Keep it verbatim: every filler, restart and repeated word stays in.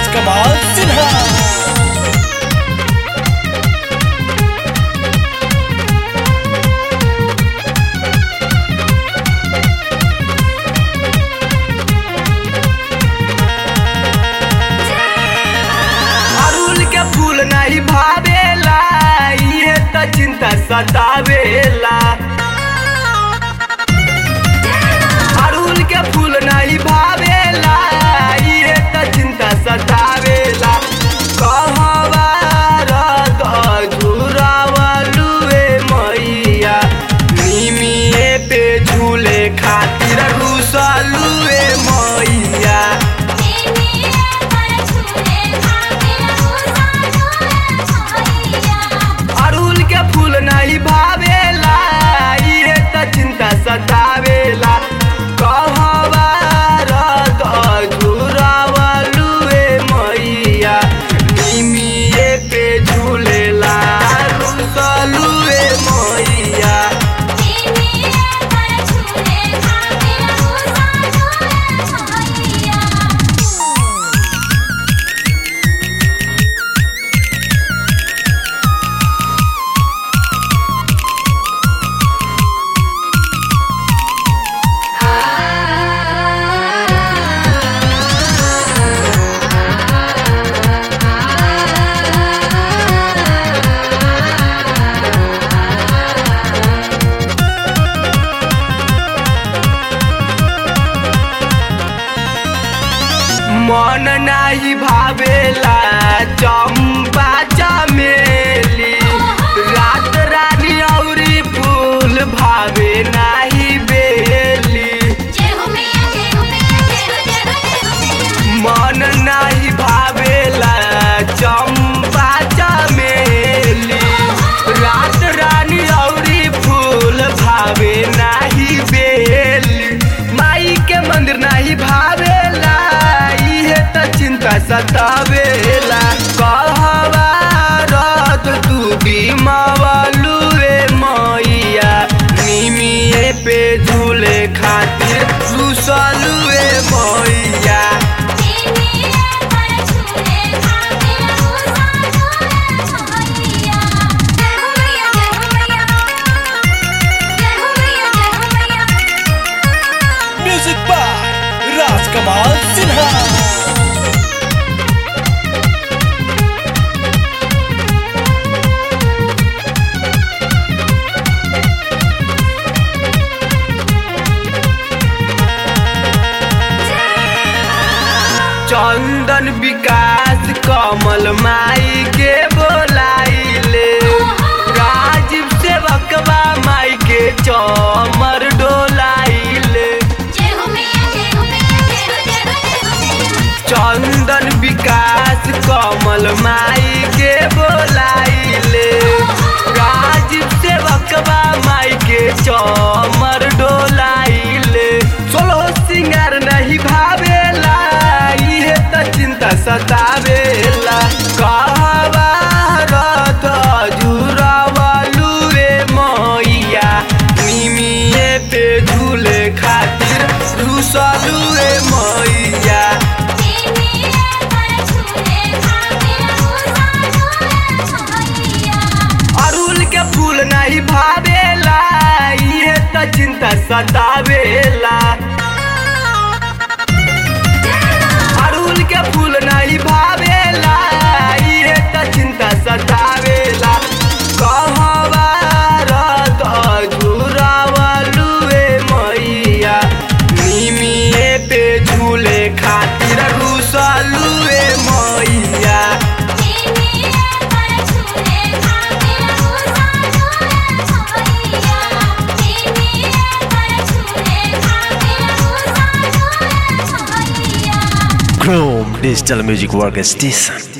राजकमल सिन्हा। फूल नहीं भावेला ये तो चिंता सतावेला। अड़हुल के फूल नहीं भावेला ये तो चिंता सतावेला। कहवा रत झुरावलुए मैया निमिये पे झूले खातिर रुसलुए मैया। फूल नहीं भावेला ये तो चिंता सतावेला। कहवा रत झुरावलुए मैया निमिये पे झूलेला रुसलुए मैया। मन नहीं भावेला चंपा चमेली रात रानी औरी फूल भावे नहीं बेली। मन नहीं भावेला चंपा चमेली रात रानी औरी फूल भावे नहीं बेली। माई के मंदिर नहीं भावेला चिंता सतावेला। कहवा रत तू बीमावलुए मैया निमिये पे झूले खातिर रुसलुए मैया। Music by Rajkamal Sinha. चंदन विकास कमल माई के बोलाइले राजीव सेवकवा माई के चमर डोलाइले। चंदन विकास कमल माई के बोलाइले राजीव सेवकवा माई के चमर डोलाइले। सोलह सिंगार नहीं भावेला चिंता सतावेला। कहवा रत झुरावलुए मैया निमिये पे झूले खातिर रुसलुए मैया। अड़हुल के फूल नहीं भावेला ये तो चिंता सतावेला। अड़हुल के फूल नहीं भावेला ये तो चिंता सतावेला। कहवा रत झुरावलुए मैया निमिये पे झूले खातिर रुसलुए मैया। Chrome Digital Music Workstation।